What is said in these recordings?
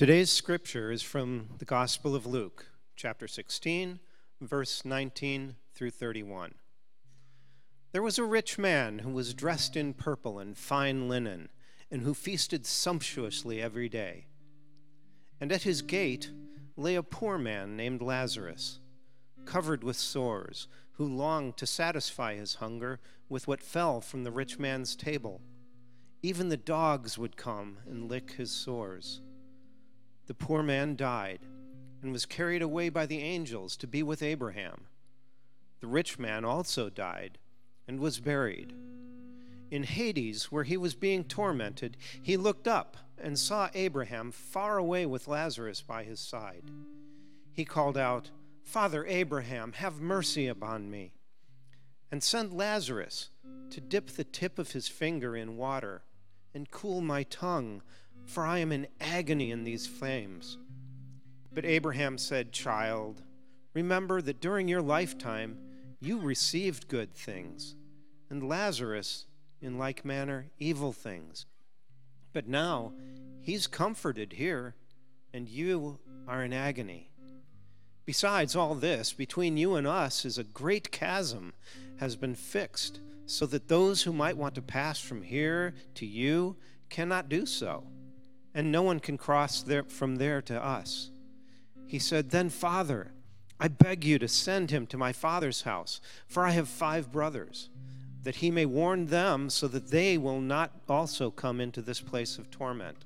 Today's scripture is from the Gospel of Luke, chapter 16, verse 19 through 31. There was a rich man who was dressed in purple and fine linen, and who feasted sumptuously every day. And at his gate lay a poor man named Lazarus, covered with sores, who longed to satisfy his hunger with what fell from the rich man's table. Even the dogs would come and lick his sores. The poor man died and was carried away by the angels to be with Abraham. The rich man also died and was buried. In Hades, where he was being tormented, he looked up and saw Abraham far away with Lazarus by his side. He called out, "Father Abraham, have mercy upon me, and send Lazarus to dip the tip of his finger in water and cool my tongue, for I am in agony in these flames." But Abraham said, "Child, remember that during your lifetime you received good things, and Lazarus, in like manner, evil things. But now he's comforted here, and you are in agony. Besides all this, between you and us is a great chasm has been fixed, so that those who might want to pass from here to you cannot do so, and no one can cross from there to us." He said, "Then, Father, I beg you to send him to my father's house, for I have 5 brothers, that he may warn them so that they will not also come into this place of torment."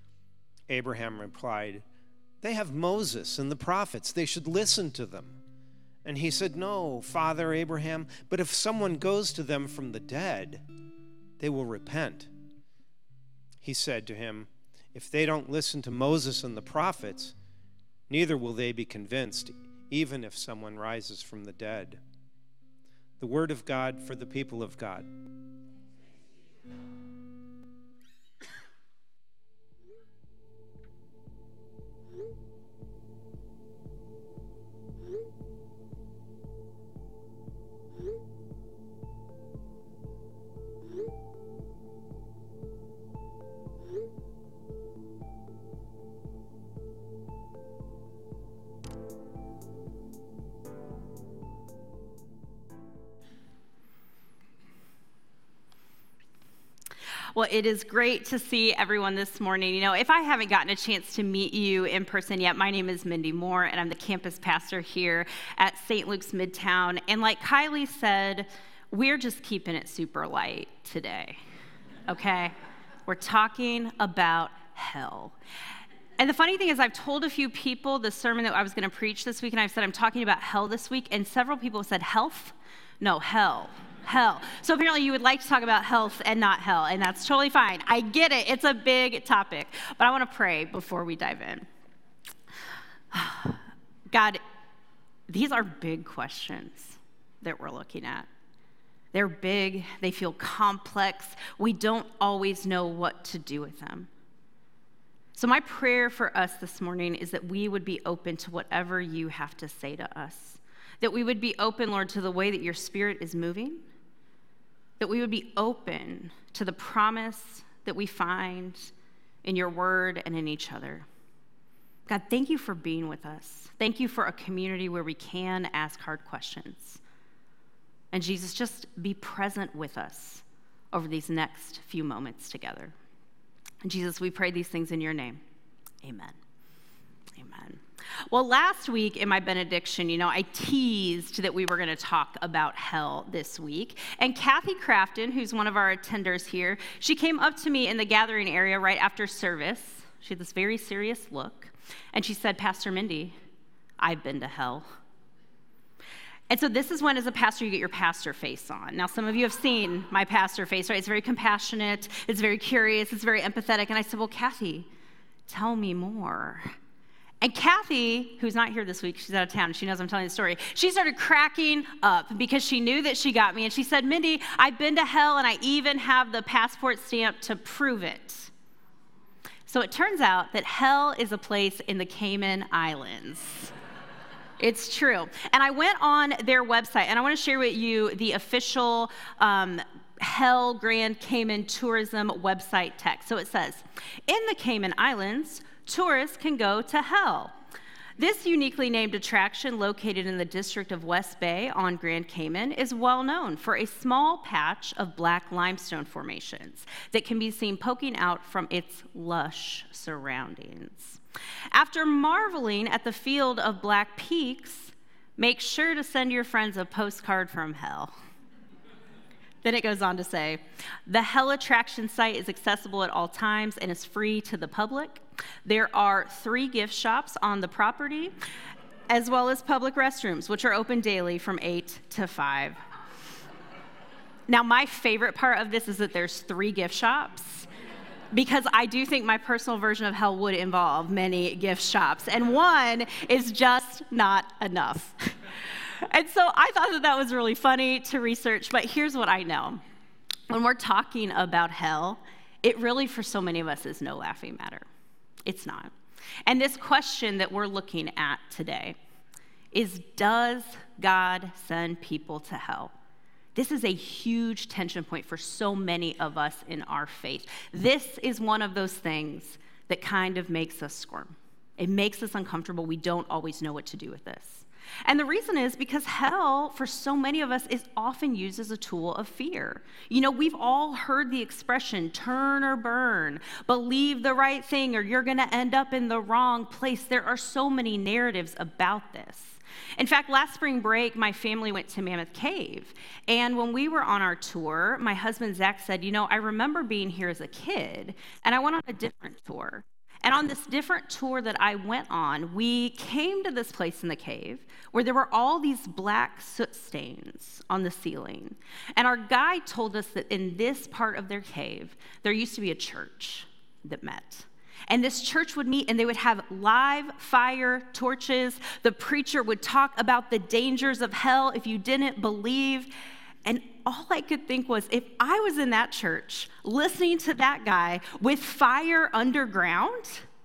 Abraham replied, "They have Moses and the prophets. They should listen to them." And he said, "No, Father Abraham, but if someone goes to them from the dead, they will repent." He said to him, "If they don't listen to Moses and the prophets, neither will they be convinced, even if someone rises from the dead." The word of God for the people of God. Well, it is great to see everyone this morning. You know, if I haven't gotten a chance to meet you in person yet, my name is Mindy Moore, and I'm the campus pastor here at St. Luke's Midtown. And like Kylie said, we're just keeping it super light today, okay? We're talking about hell. And the funny thing is, I've told a few people the sermon that I was going to preach this week, and I've said I'm talking about hell this week, and several people have said health? No, hell. Hell. So apparently you would like to talk about health and not hell, and that's totally fine. I get it. It's a big topic. But I want to pray before we dive in. God, these are big questions that we're looking at. They're big. They feel complex. We don't always know what to do with them. So my prayer for us this morning is that we would be open to whatever you have to say to us. That we would be open, Lord, to the way that your Spirit is moving. That we would be open to the promise that we find in your word and in each other. God, thank you for being with us. Thank you for a community where we can ask hard questions. And Jesus, just be present with us over these next few moments together. And Jesus, we pray these things in your name. Amen. Amen. Well, last week in my benediction, I teased that we were going to talk about hell this week. And Kathy Crafton, who's one of our attenders here, she came up to me in the gathering area right after service. She had this very serious look. And she said, "Pastor Mindy, I've been to hell." And so this is when, as a pastor, you get your pastor face on. Now, some of you have seen my pastor face, right? It's very compassionate. It's very curious. It's very empathetic. And I said, "Well, Kathy, tell me more." And Kathy, who's not here this week, she's out of town, she knows I'm telling the story, she started cracking up because she knew that she got me. And she said, "Mindy, I've been to hell, and I even have the passport stamp to prove it." So it turns out that hell is a place in the Cayman Islands. It's true. And I went on their website, and I want to share with you the official Hell Grand Cayman Tourism website text. So it says, "In the Cayman Islands, tourists can go to hell. This uniquely named attraction, located in the district of West Bay on Grand Cayman, is well known for a small patch of black limestone formations that can be seen poking out from its lush surroundings. After marveling at the field of black peaks, make sure to send your friends a postcard from hell. Then it goes on to say, the hell attraction site is accessible at all times and is free to the public. There are 3 gift shops on the property, as well as public restrooms, which are open daily from 8 to 5. Now, my favorite part of this is that there's 3 gift shops, because I do think my personal version of hell would involve many gift shops, and one is just not enough. And so I thought that was really funny to research, but here's what I know. When we're talking about hell, it really, for so many of us, is no laughing matter. It's not. And this question that we're looking at today is, does God send people to hell? This is a huge tension point for so many of us in our faith. This is one of those things that kind of makes us squirm. It makes us uncomfortable. We don't always know what to do with this. And the reason is because hell, for so many of us, is often used as a tool of fear. You know, we've all heard the expression, turn or burn, believe the right thing or you're going to end up in the wrong place. There are so many narratives about this. In fact, last spring break, my family went to Mammoth Cave. And when we were on our tour, my husband, Zach, said, you know, I remember being here as a kid, and I went on a different tour. And on this different tour that I went on, we came to this place in the cave where there were all these black soot stains on the ceiling. And our guide told us that in this part of their cave, there used to be a church that met. And this church would meet and they would have live fire torches. The preacher would talk about the dangers of hell if you didn't believe. And all I could think was, if I was in that church listening to that guy with fire underground,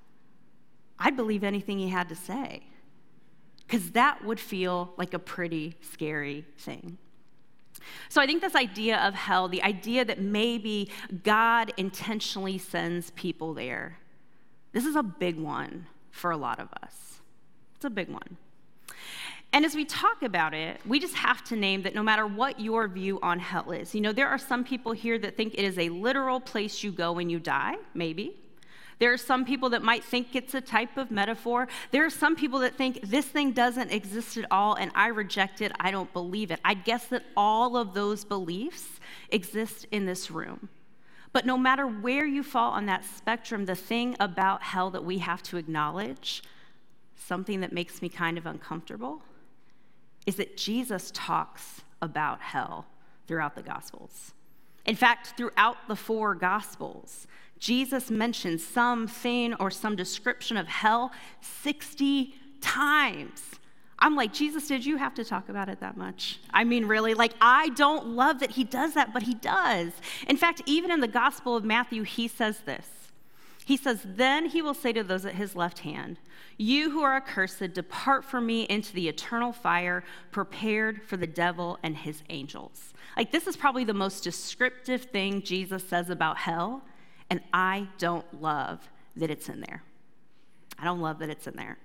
I'd believe anything he had to say, because that would feel like a pretty scary thing. So I think this idea of hell, the idea that maybe God intentionally sends people there, this is a big one for a lot of us. It's a big one. And as we talk about it, we just have to name that no matter what your view on hell is, you know, there are some people here that think it is a literal place you go when you die, maybe. There are some people that might think it's a type of metaphor. There are some people that think this thing doesn't exist at all and I reject it, I don't believe it. I guess that all of those beliefs exist in this room. But no matter where you fall on that spectrum, the thing about hell that we have to acknowledge, something that makes me kind of uncomfortable, is that Jesus talks about hell throughout the Gospels. In fact, throughout the 4 Gospels, Jesus mentions something or some description of hell 60 times. I'm like, Jesus, did you have to talk about it that much? I mean, really? Like, I don't love that he does that, but he does. In fact, even in the Gospel of Matthew, he says this. He says, then he will say to those at his left hand, you who are accursed, depart from me into the eternal fire prepared for the devil and his angels. Like, this is probably the most descriptive thing Jesus says about hell, and I don't love that it's in there. I don't love that it's in there.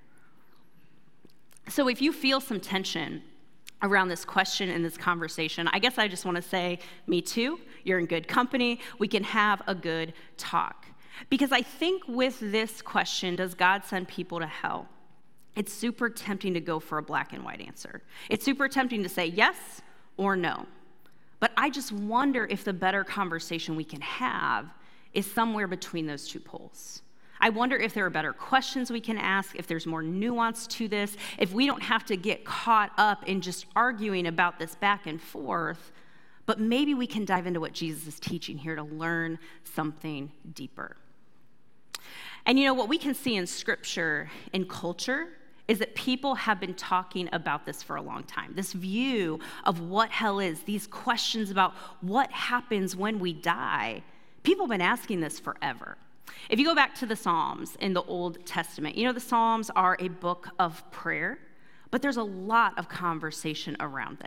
So if you feel some tension around this question and this conversation, I guess I just want to say, me too. You're in good company. We can have a good talk. Because I think with this question, does God send people to hell? It's super tempting to go for a black and white answer. It's super tempting to say yes or no. But I just wonder if the better conversation we can have is somewhere between those 2 poles. I wonder if there are better questions we can ask, if there's more nuance to this, if we don't have to get caught up in just arguing about this back and forth, but maybe we can dive into what Jesus is teaching here to learn something deeper. And you know, what we can see in Scripture, in culture, is that people have been talking about this for a long time. This view of what hell is, these questions about what happens when we die, people have been asking this forever. If you go back to the Psalms in the Old Testament, you know, the Psalms are a book of prayer, but there's a lot of conversation around this.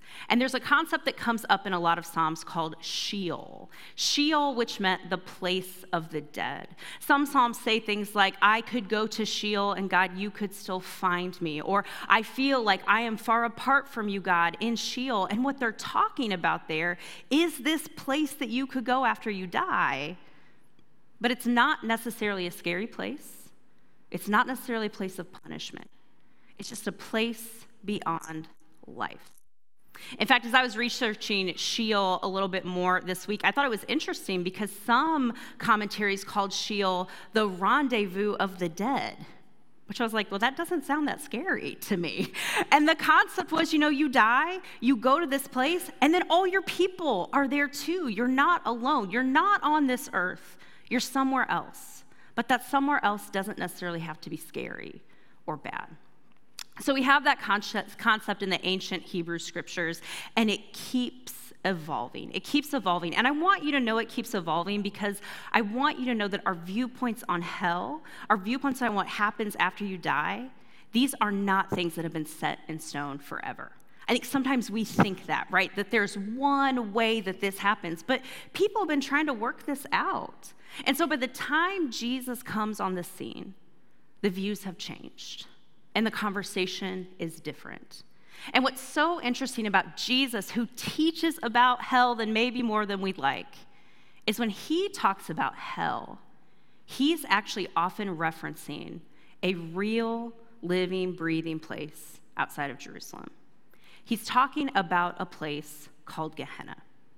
And there's a concept that comes up in a lot of Psalms called Sheol. Sheol, which meant the place of the dead. Some Psalms say things like, I could go to Sheol and God, you could still find me. Or I feel like I am far apart from you, God, in Sheol. And what they're talking about there is this place that you could go after you die. But it's not necessarily a scary place. It's not necessarily a place of punishment. It's just a place beyond life. In fact, as I was researching Sheol a little bit more this week, I thought it was interesting because some commentaries called Sheol the rendezvous of the dead, which I was like, well, that doesn't sound that scary to me. And the concept was, you die, you go to this place, and then all your people are there too. You're not alone. You're not on this earth. You're somewhere else. But that somewhere else doesn't necessarily have to be scary or bad. So we have that concept in the ancient Hebrew scriptures, and it keeps evolving. It keeps evolving. And I want you to know it keeps evolving because I want you to know that our viewpoints on hell, our viewpoints on what happens after you die, these are not things that have been set in stone forever. I think sometimes we think that, right? That there's one way that this happens, but people have been trying to work this out. And so by the time Jesus comes on the scene, the views have changed. And the conversation is different. And what's so interesting about Jesus, who teaches about hell than maybe more than we'd like, is when he talks about hell, he's actually often referencing a real, living, breathing place outside of Jerusalem. He's talking about a place called Gehenna.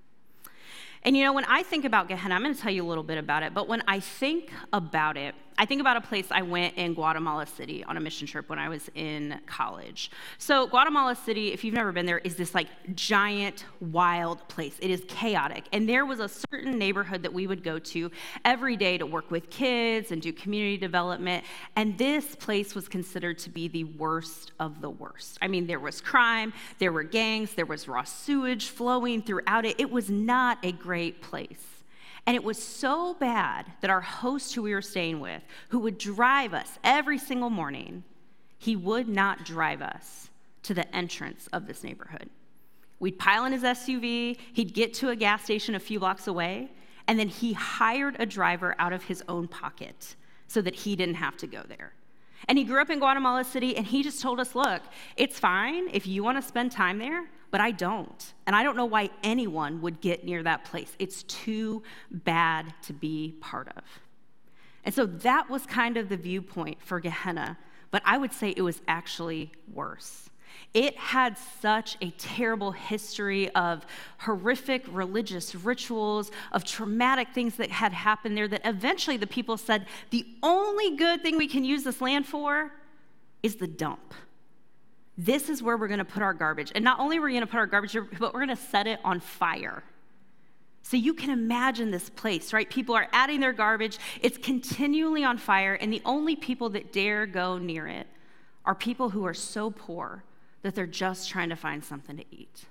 And when I think about Gehenna, I'm going to tell you a little bit about it, but when I think about it, I think about a place I went in Guatemala City on a mission trip when I was in college. So Guatemala City, if you've never been there, is this giant, wild place. It is chaotic. And there was a certain neighborhood that we would go to every day to work with kids and do community development. And this place was considered to be the worst of the worst. I mean, there was crime, there were gangs, there was raw sewage flowing throughout it. It was not a great place. And it was so bad that our host who we were staying with, who would drive us every single morning, he would not drive us to the entrance of this neighborhood. We'd pile in his SUV, he'd get to a gas station a few blocks away, and then he hired a driver out of his own pocket so that he didn't have to go there. And he grew up in Guatemala City, and he just told us, look, it's fine if you want to spend time there, but I don't. And I don't know why anyone would get near that place. It's too bad to be part of. And so that was kind of the viewpoint for Gehenna, but I would say it was actually worse. It had such a terrible history of horrific religious rituals, of traumatic things that had happened there, that eventually the people said, the only good thing we can use this land for is the dump. This is where we're going to put our garbage. And not only are we going to put our garbage, but we're going to set it on fire. So you can imagine this place, right? People are adding their garbage. It's continually on fire, and the only people that dare go near it are people who are so poor that they're just trying to find something to eat.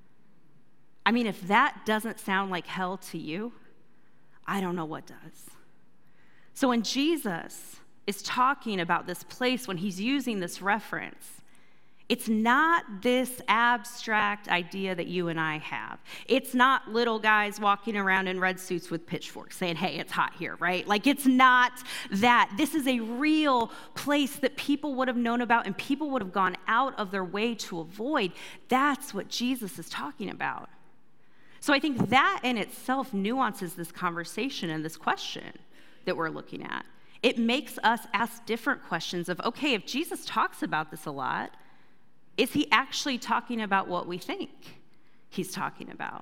I mean, if that doesn't sound like hell to you, I don't know what does. So when Jesus is talking about this place, when he's using this reference, it's not this abstract idea that you and I have. It's not little guys walking around in red suits with pitchforks saying, hey, it's hot here, right? It's not that. This is a real place that people would have known about and people would have gone out of their way to avoid. That's what Jesus is talking about. So I think that in itself nuances this conversation and this question that we're looking at. It makes us ask different questions of, okay, if Jesus talks about this a lot, is he actually talking about what we think he's talking about?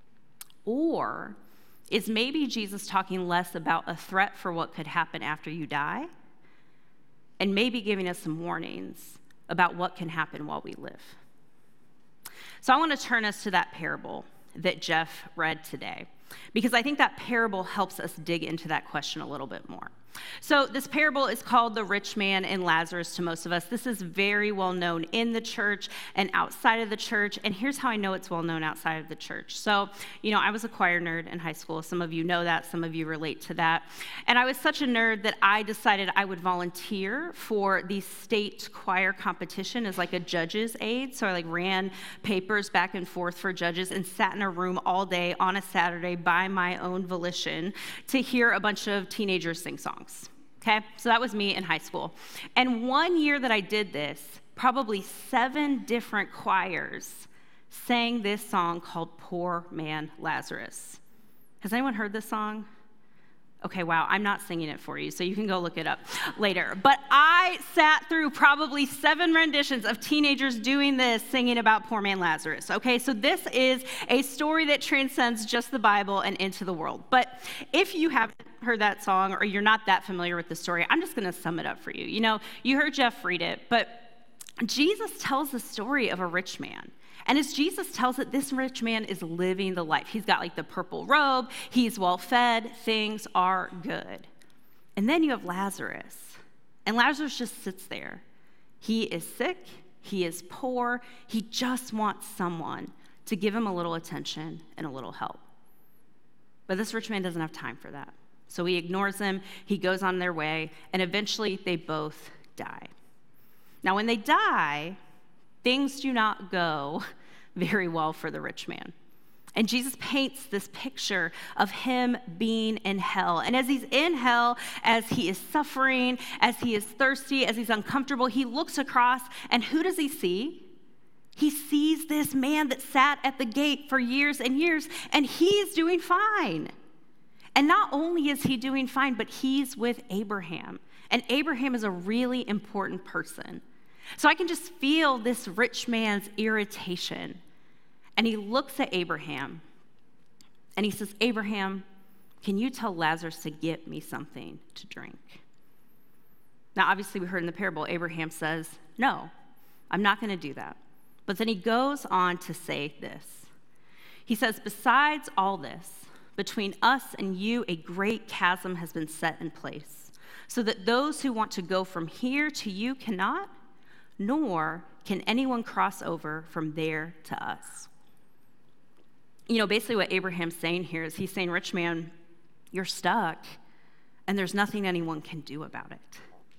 Or is maybe Jesus talking less about a threat for what could happen after you die and maybe giving us some warnings about what can happen while we live? So I want to turn us to that parable that Jeff read today, because I think that parable helps us dig into that question a little bit more. So this parable is called the rich man and Lazarus to most of us. This is very well known in the church and outside of the church. And here's how I know it's well known outside of the church. So, I was a choir nerd in high school. Some of you know that. Some of you relate to that. And I was such a nerd that I decided I would volunteer for the state choir competition as like a judge's aide. So I ran papers back and forth for judges and sat in a room all day on a Saturday by my own volition to hear a bunch of teenagers sing songs. Okay, so that was me in high school. And one year that I did this, probably 7 different choirs sang this song called Poor Man Lazarus. Has anyone heard this song? Okay, wow, I'm not singing it for you, so you can go look it up later. But I sat through probably 7 renditions of teenagers doing this, singing about poor man Lazarus. Okay, so this is a story that transcends just the Bible and into the world. But if you haven't heard that song or you're not that familiar with the story, I'm just going to sum it up for you. You heard Jeff read it, but Jesus tells the story of a rich man. And as Jesus tells it, this rich man is living the life. He's got the purple robe. He's well fed. Things are good. And then you have Lazarus. And Lazarus just sits there. He is sick. He is poor. He just wants someone to give him a little attention and a little help. But this rich man doesn't have time for that. So he ignores them. He goes on their way. And eventually they both die. Now, when they die, things do not go very well for the rich man. And Jesus paints this picture of him being in hell. And as he's in hell, as he is suffering, as he is thirsty, as he's uncomfortable, he looks across, and who does he see? He sees this man that sat at the gate for years and years, and he's doing fine. And not only is he doing fine, but he's with Abraham. And Abraham is a really important person. So I can just feel this rich man's irritation. And he looks at Abraham and he says, Abraham, can you tell Lazarus to get me something to drink? Now, obviously, we heard in the parable, Abraham says, no, I'm not going to do that. But then he goes on to say this. He says, besides all this, between us and you, a great chasm has been set in place, so that those who want to go from here to you cannot, nor can anyone cross over from there to us. Basically what Abraham's saying here is he's saying, rich man, you're stuck, and there's nothing anyone can do about it.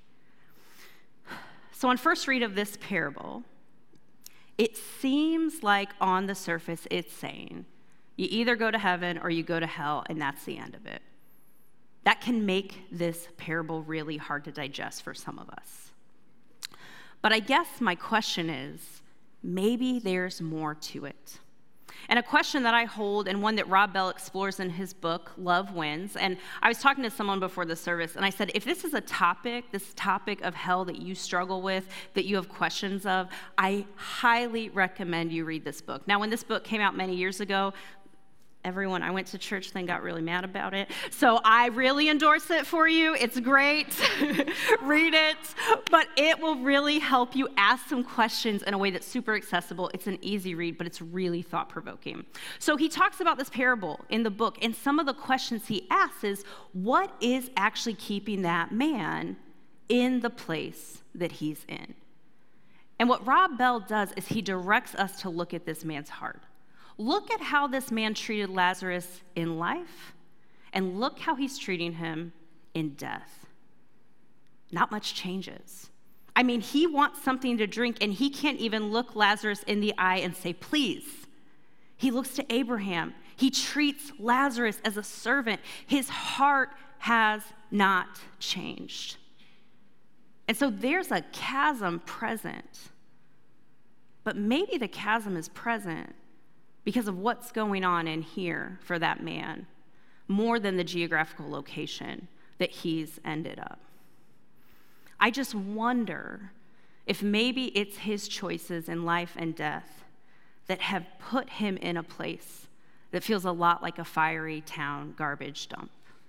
So on first read of this parable, it seems like on the surface it's saying, you either go to heaven or you go to hell, and that's the end of it. That can make this parable really hard to digest for some of us. But I guess my question is, maybe there's more to it. And a question that I hold, and one that Rob Bell explores in his book, Love Wins. And I was talking to someone before the service, and I said, if this is this topic of hell that you struggle with, that you have questions of, I highly recommend you read this book. Now, when this book came out many years ago, everyone I went to church then got really mad about it. So I really endorse it for you. It's great. Read it. But it will really help you ask some questions in a way that's super accessible. It's an easy read, but it's really thought-provoking. So he talks about this parable in the book, and some of the questions he asks is, what is actually keeping that man in the place that he's in? And what Rob Bell does is he directs us to look at this man's heart. Look at how this man treated Lazarus in life, and look how he's treating him in death. Not much changes. I mean, he wants something to drink, and he can't even look Lazarus in the eye and say, please. He looks to Abraham. He treats Lazarus as a servant. His heart has not changed. And so there's a chasm present. But maybe the chasm is present because of what's going on in here for that man, more than the geographical location that he's ended up. I just wonder if maybe it's his choices in life and death that have put him in a place that feels a lot like a fiery town garbage dump.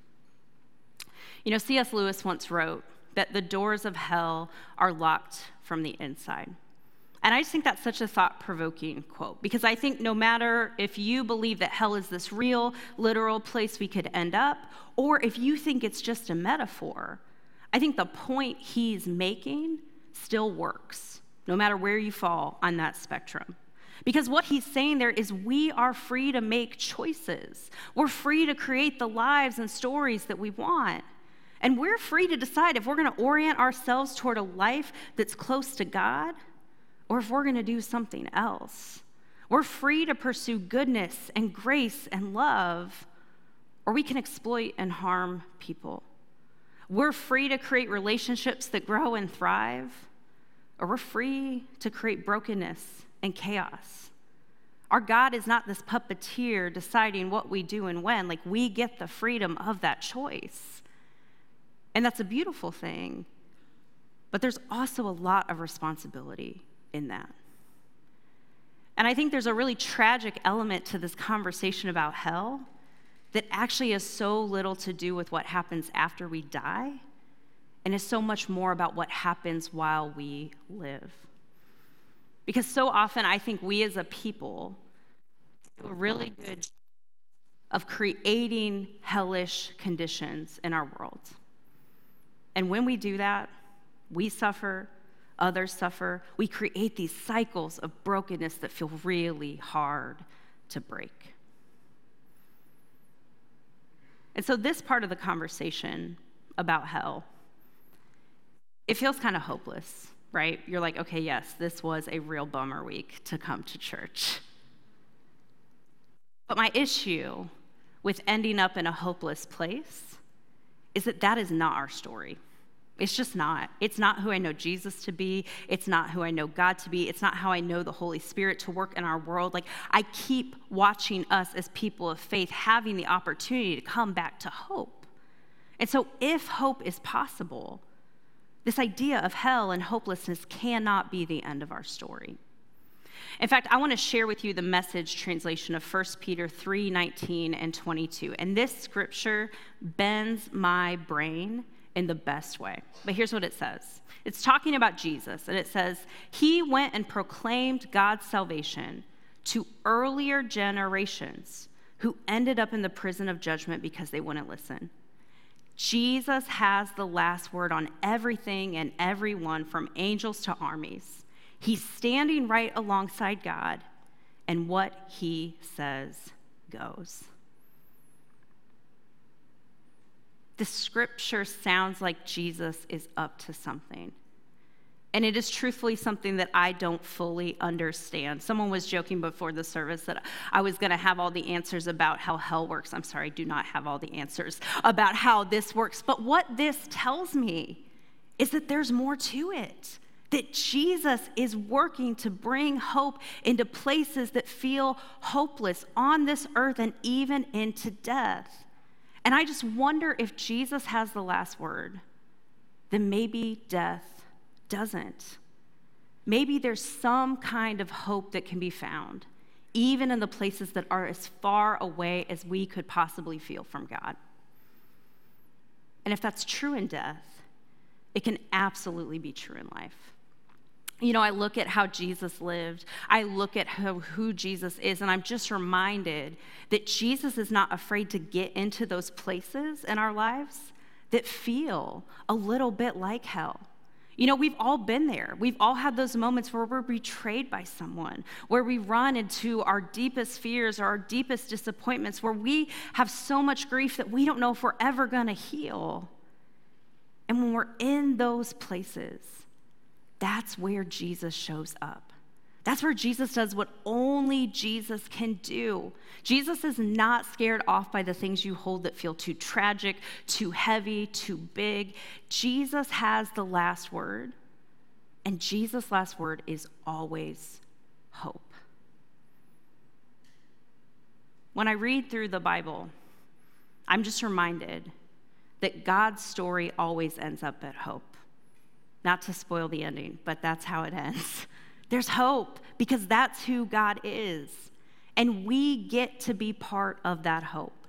C.S. Lewis once wrote that the doors of hell are locked from the inside. And I just think that's such a thought-provoking quote, because I think no matter if you believe that hell is this real, literal place we could end up, or if you think it's just a metaphor, I think the point he's making still works, no matter where you fall on that spectrum. Because what he's saying there is we are free to make choices. We're free to create the lives and stories that we want. And we're free to decide if we're going to orient ourselves toward a life that's close to God, or if we're going to do something else. We're free to pursue goodness and grace and love, or we can exploit and harm people. We're free to create relationships that grow and thrive, or we're free to create brokenness and chaos. Our God is not this puppeteer deciding what we do and when. Like, we get the freedom of that choice. And that's a beautiful thing. But there's also a lot of responsibility in that. And I think there's a really tragic element to this conversation about hell that actually has so little to do with what happens after we die, and is so much more about what happens while we live. Because so often I think we as a people do a really good job of creating hellish conditions in our world. And when we do that, we suffer, others suffer. We create these cycles of brokenness that feel really hard to break. And so this part of the conversation about hell, it feels kind of hopeless, right? You're like, okay, yes, this was a real bummer week to come to church. But my issue with ending up in a hopeless place is that that is not our story. It's just not. It's not who I know Jesus to be. It's not who I know God to be. It's not how I know the Holy Spirit to work in our world. Like, I keep watching us as people of faith having the opportunity to come back to hope. And so if hope is possible, this idea of hell and hopelessness cannot be the end of our story. In fact, I want to share with you the Message translation of 1 Peter 3:19 and 22. And this scripture bends my brain in the best way. But here's what it says. It's talking about Jesus, and it says, he went and proclaimed God's salvation to earlier generations who ended up in the prison of judgment because they wouldn't listen. Jesus has the last word on everything and everyone, from angels to armies. He's standing right alongside God, and what he says goes. The scripture sounds like Jesus is up to something. And it is truthfully something that I don't fully understand. Someone was joking before the service that I was going to have all the answers about how hell works. I'm sorry, I do not have all the answers about how this works. But what this tells me is that there's more to it. That Jesus is working to bring hope into places that feel hopeless on this earth and even into death. And I just wonder, if Jesus has the last word, then maybe death doesn't. Maybe there's some kind of hope that can be found, even in the places that are as far away as we could possibly feel from God. And if that's true in death, it can absolutely be true in life. You know, I look at how Jesus lived. I look at who Jesus is, and I'm just reminded that Jesus is not afraid to get into those places in our lives that feel a little bit like hell. You know, we've all been there. We've all had those moments where we're betrayed by someone, where we run into our deepest fears or our deepest disappointments, where we have so much grief that we don't know if we're ever going to heal. And when we're in those places, that's where Jesus shows up. That's where Jesus does what only Jesus can do. Jesus is not scared off by the things you hold that feel too tragic, too heavy, too big. Jesus has the last word, and Jesus' last word is always hope. When I read through the Bible, I'm just reminded that God's story always ends up at hope. Not to spoil the ending, but that's how it ends. There's hope, because that's who God is. And we get to be part of that hope.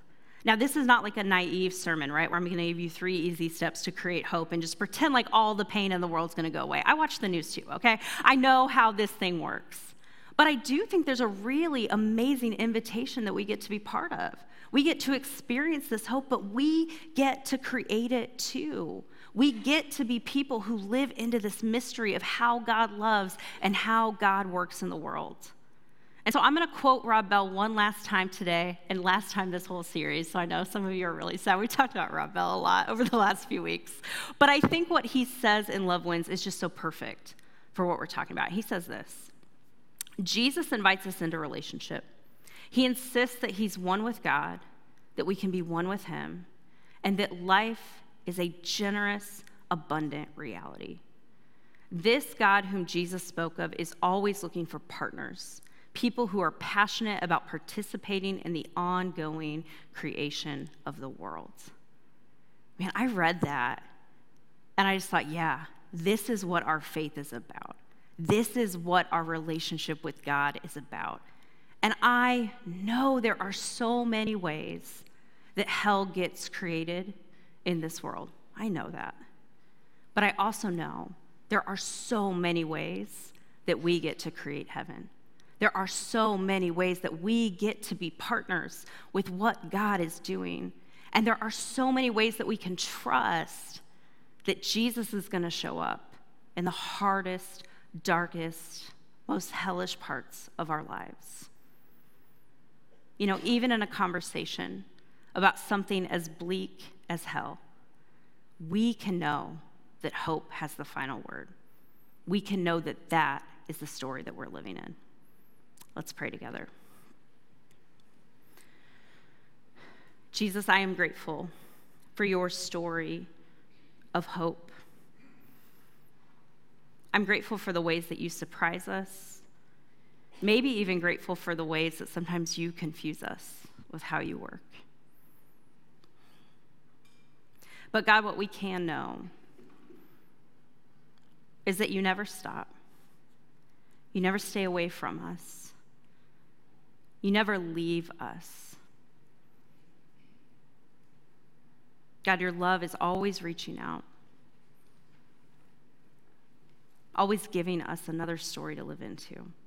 Now, this is not like a naive sermon, right, where I'm going to give you 3 easy steps to create hope and just pretend like all the pain in the world's going to go away. I watch the news too, okay? I know how this thing works. But I do think there's a really amazing invitation that we get to be part of. We get to experience this hope, but we get to create it too. We get to be people who live into this mystery of how God loves and how God works in the world. And so I'm going to quote Rob Bell one last time today and last time this whole series. So I know some of you are really sad. We talked about Rob Bell a lot over the last few weeks. But I think what he says in Love Wins is just so perfect for what we're talking about. He says this: Jesus invites us into relationship. He insists that he's one with God, that we can be one with him, and that life is a generous, abundant reality. This God whom Jesus spoke of is always looking for partners, people who are passionate about participating in the ongoing creation of the world. Man, I read that, and I just thought, yeah, this is what our faith is about. This is what our relationship with God is about. And I know there are so many ways that hell gets created in this world. I know that. But I also know there are so many ways that we get to create heaven. There are so many ways that we get to be partners with what God is doing. And there are so many ways that we can trust that Jesus is going to show up in the hardest, darkest, most hellish parts of our lives. You know, even in a conversation about something as bleak as hell, we can know that hope has the final word. We can know that that is the story that we're living in. Let's pray together. Jesus, I am grateful for your story of hope. I'm grateful for the ways that you surprise us, maybe even grateful for the ways that sometimes you confuse us with how you work. But God, what we can know is that you never stop. You never stay away from us. You never leave us. God, your love is always reaching out, always giving us another story to live into.